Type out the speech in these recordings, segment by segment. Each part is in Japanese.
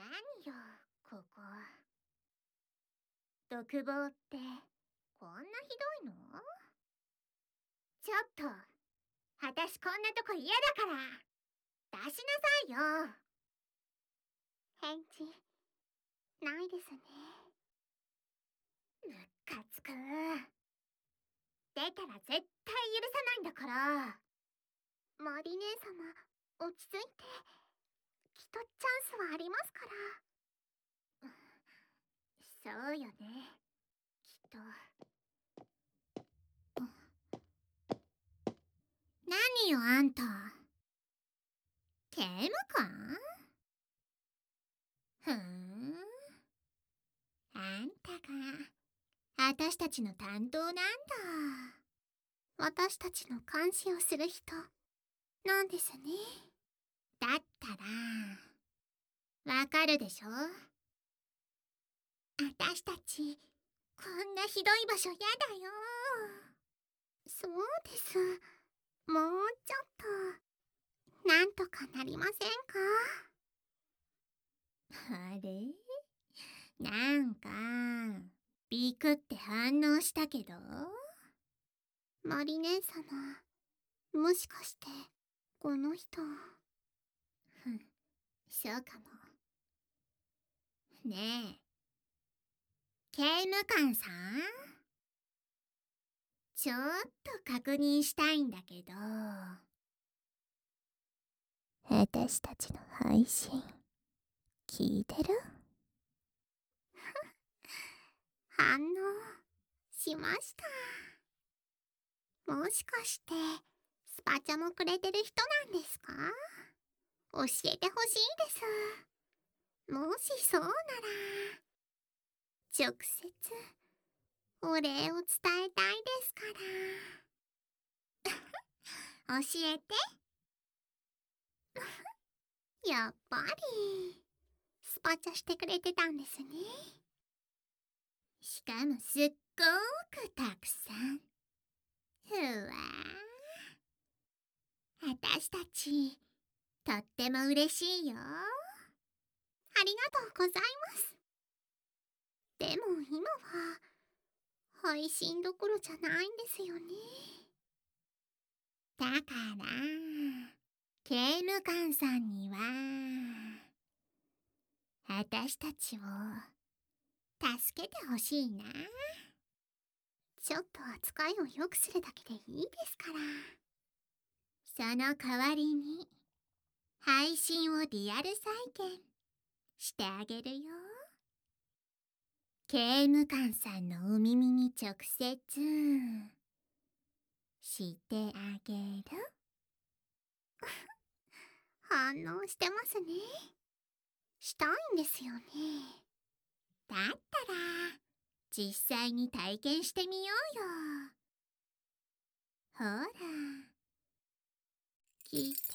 よ、ここ。独房ってこんなひどいの？ちょっと、私こんなとこ嫌だから、出しなさいよ。返事、ないですね。むっかつく。出たら絶対許さないんだから。マリ姉様、落ち着いて。きっとチャンスはありますから。そうよね、きっと。何よあんた、刑務官？ふーん、あんたが私たちの担当なんだ。私たちの監視をする人なんですね。だったらわかるでしょ。私たちこんなひどい場所やだよ。そうです。もうちょっとなんとかなりませんか？あれ、なんかビクって反応したけど。マリ姉様、もしかしてこの人。そうかもね。え、刑務官さん、ちょっと確認したいんだけど、私たちの配信聞いてる？反応しました。もしかしてスパチャもくれてる人なんですか？教えてほしいです。もしそうなら直接お礼を伝えたいですから。教えて。やっぱりスパチャしてくれてたんですね。しかもすっごくたくさん。ふわー、私たちとっても嬉しいよ。ありがとうございます。でも今は配信どころじゃないんですよね。だから刑務官さんには私たちを助けてほしいな。ちょっと扱いを良くするだけでいいですから。その代わりに配信をリアル再現してあげるよ。刑務官さんのお耳に直接してあげる。反応してますね。したいんですよね。だったら実際に体験してみようよ。ほら、聞いて。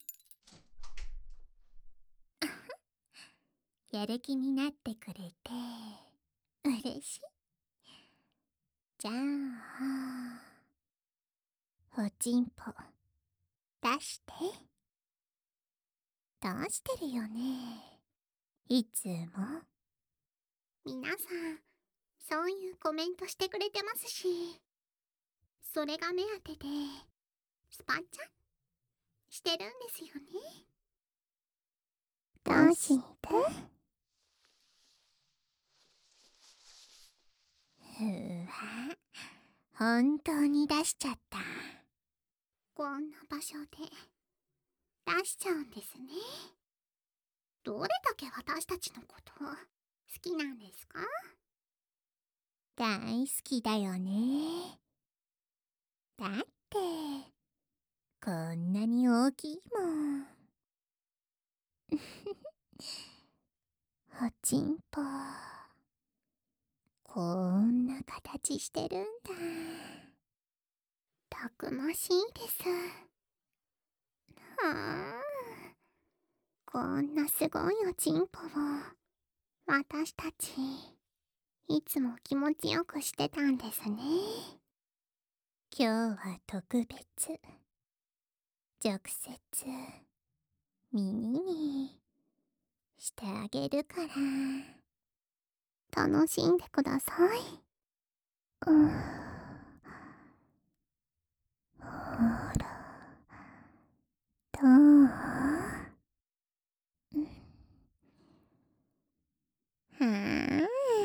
やる気になってくれて嬉しい。じゃあおちんぽ出して。出してるよね、いつも。皆さんそういうコメントしてくれてますし、それが目当てでスパチャしてるんですよね。どうして？ふわ、本当に出しちゃった。こんな場所で出しちゃうんですね。どれだけ私たちのこと好きなんですか？大好きだよね。だってこんなに大きいもん。おちんぽこんな形してるんだ。たくましいです。こんなすごいおちんぽを私たちいつも気持ちよくしてたんですね。今日は特別、直接耳にしてあげるから、楽しんでください。ほら、どう？はぁ、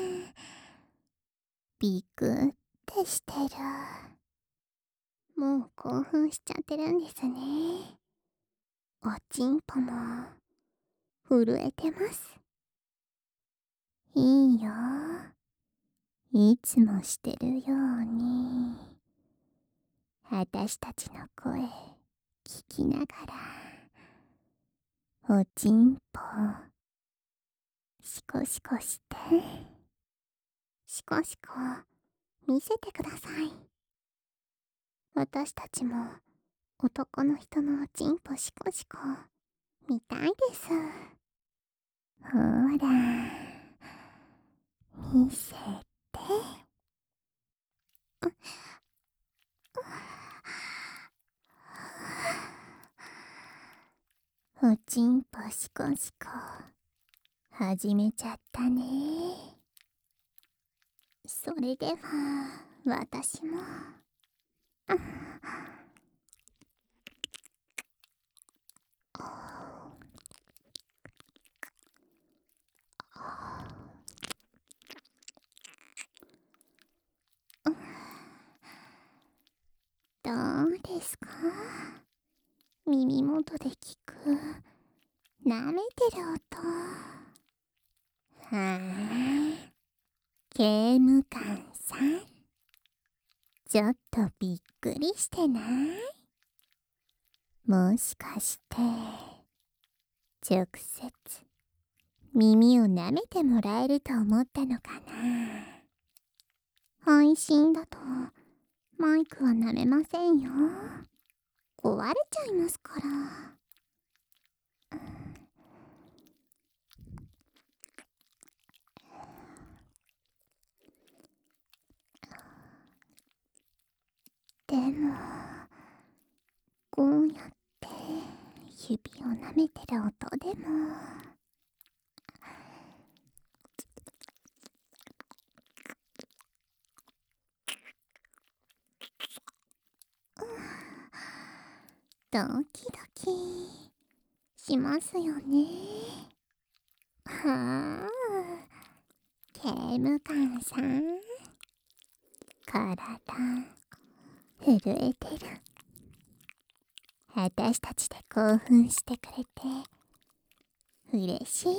ビクってしてる。もう興奮しちゃってるんですね。おちんぽも震えてます。いいよ。いつもしてるように、私たちの声聞きながら、おちんぽシコシコして、シコシコ見せてください。私たちも男の人のおちんぽシコシコ見たいです。ほら、見せて。おちんぽシコシコ始めちゃったね。それでは私もどうですか？耳元で聞く舐めてる音。はあ、刑務官さん、ちょっとびっくりしてない？もしかして直接耳を舐めてもらえると思ったのかな？配信だとマイクは舐めませんよ。壊れちゃいますから。でもこうやって指を舐めてる音でもドキドキしますよね。はあ、刑務官さん、体震えてる。私たちで興奮してくれて嬉しい。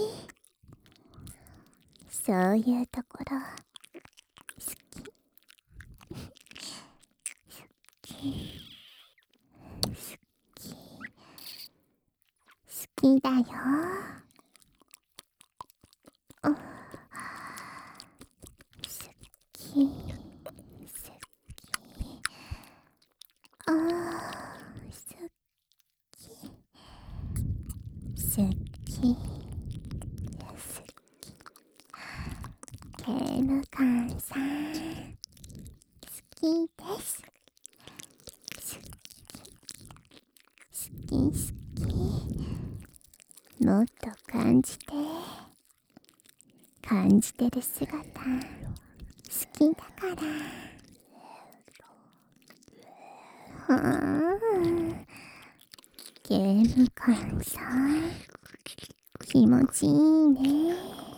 そういうところ好き。好きだよ。好き、好き。ああ、好き、刑務官さん、好きです。好き好き。もっと感じて、感じてる姿好きだから。はあ、刑務官さん、気持ちいいね。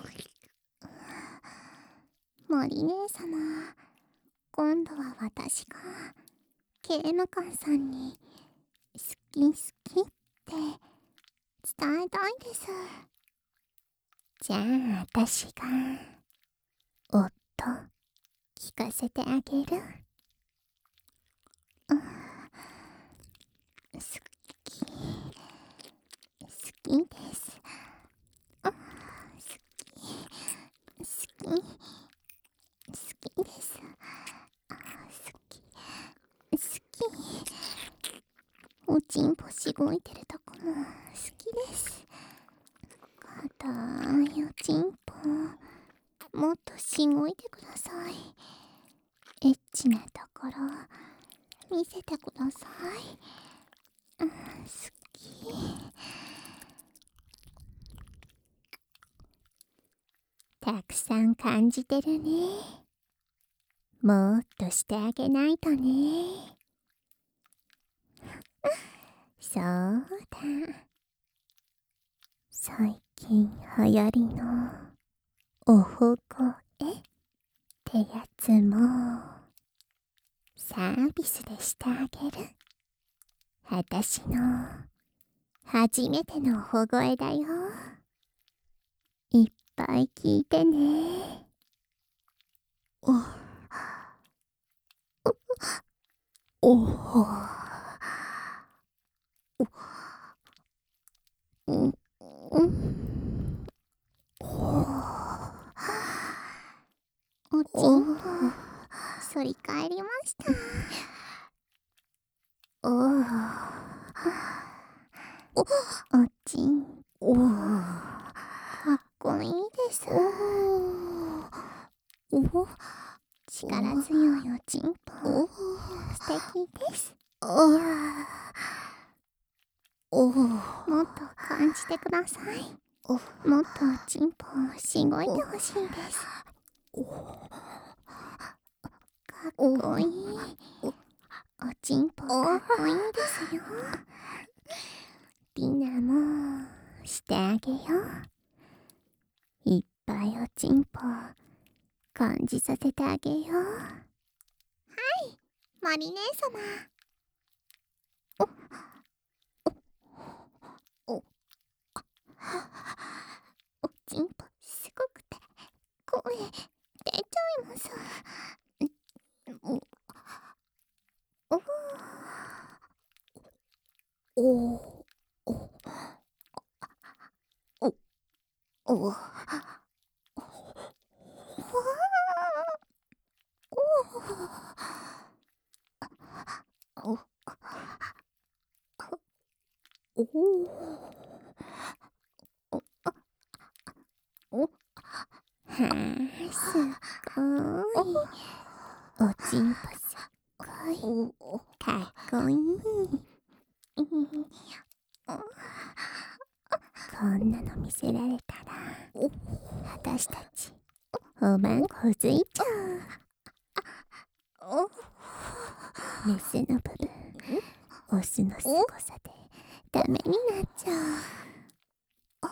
森姉様、今度は私が刑務官さんに好き好きって伝えたいです。じゃあ私が音聞かせてあげる。好き、好きです。好き、好きです。好き、好き。おちんぽしごいてるとこも好きです。硬いおちんぽもっとしごいてください。エッチなところ見せてください。好き。 たくさん感じてるね。もっとしてあげないとね。そうだ。最近流行りのおほごえってやつもサービスでしてあげる。あたしの初めてのおほごえだよ。いっぱい聞いてね。おおおうんおちんぽ反り返りました。おちんかっこいいです。力強いおちんぽ素敵です。もっと感じてください。もっとおちんぽしごいてほしいです。かっこいい。おちんぽかっこいいですよ。りなもしてあげよう。いっぱいおちんぽ感じさせてあげよう。はい、マリ姉様。おちんぽすごくて声出ちゃいます。すごい。おちんぽすっごいかっこいい。こんなの見せられたら私たちおまんこづいちゃう。メスの部分オスのすごさでダメになっちゃう。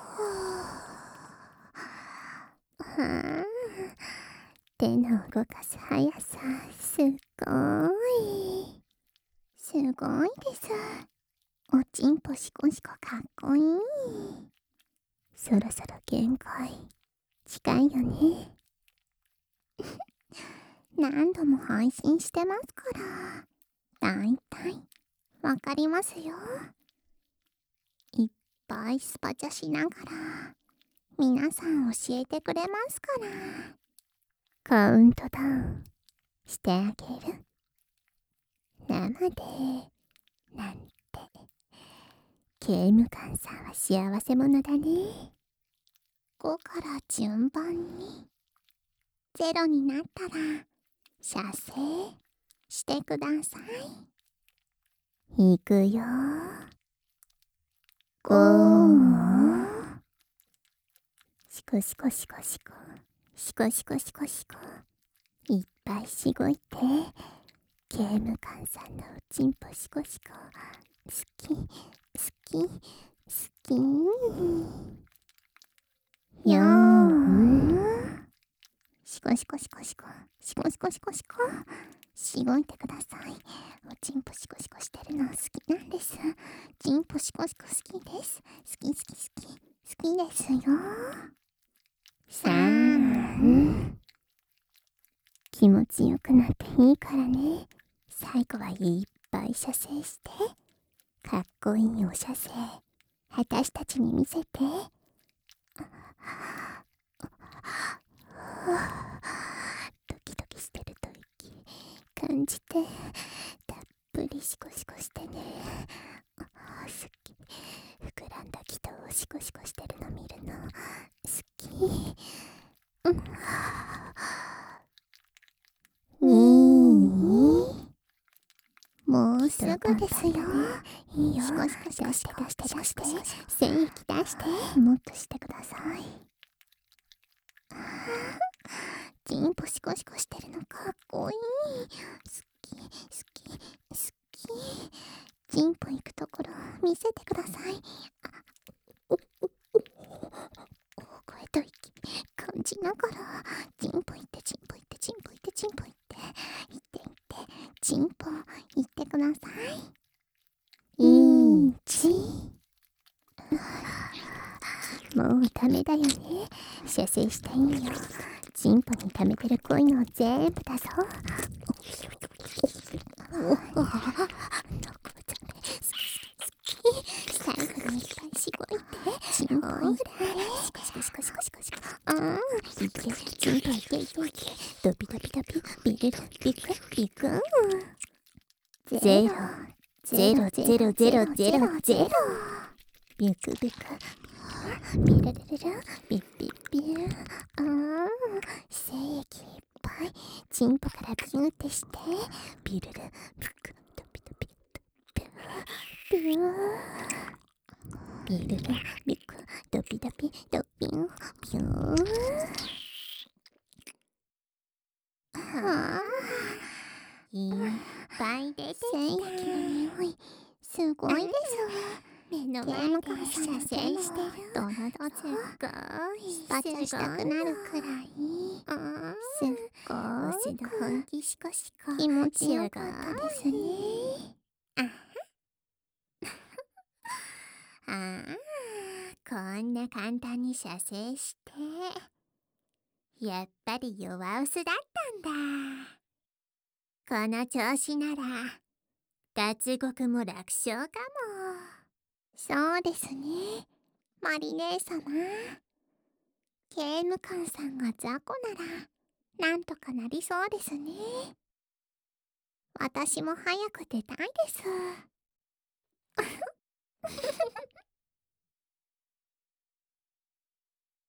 はあ、手の動かす速さすごい。すごいです。おちんぽしこしこかっこいい。そろそろ限界近いよね。何度も配信してますからだいたいわかりますよ。いっぱいスパチャしながら皆さん教えてくれますから。カウントダウンしてあげる。生でなんて刑務官さんは幸せ者だね。5から順番に0になったら射精してください。いくよ。5。シコシコシコシコシコシコシコシコ。いっぱいしごいて刑務官さんのおちんぽシコシコ好き好き好きよー。シコシコシコシコシコシコシコシコしごいてください。おちんぽシコシコしてるの好きなんです。ちんぽシコシコ好きです。好き好き好き好きですよ。3。気持ちよくなっていいからね。最後はいっぱい射精してかっこいいお射精私たちに見せて。ドキドキしてると息感じてたっぷりシコシコしてね。好き。膨らんだ気とシコシコしてるの見るの好き。もうすぐですよ。いいよ。シコシコシコシコして出して精液出してもっとしてください。 チンポシコシコしてるのかっこいい。好き好き好き。チンポ行くところ見せてください。大声と息感じながらチンポ行ってチンポ行ってチンポ行ってチンポ行って行って行ってチンポ行ってください。もうダメだよね。射精したいんよ。チンポに溜めてる恋の全部だぞ。どこだね。最後にいっぱいしごいて。チンポいって。シコシコシコシコシコシコ。いって、チンポいっていっていって。ドビドビドビ、ビルル、ビクビク。ゼロ、ゼロゼロゼロゼロゼロ。ビクビク。ビルルルル、ビッビッビル。精液いっぱい。チンポからビューってして。ビルル、ビク、ドビドビドビュー。ビルル、ビク、ドビドビドビュー。ビュー。いっぱい出てきた。精液の匂い、すごいです。目の前で射精してる。ドロドロすっごい。スパチャしたくなるくらい。すっごい。本気シコシコ。気持ちよかったですね。こんな簡単に射精して。やっぱり弱ウスだったんだ。この調子なら脱獄も楽勝かも。そうですね、マリ姉様。刑務官さんが雑魚ならなんとかなりそうですね。私も早く出たいです。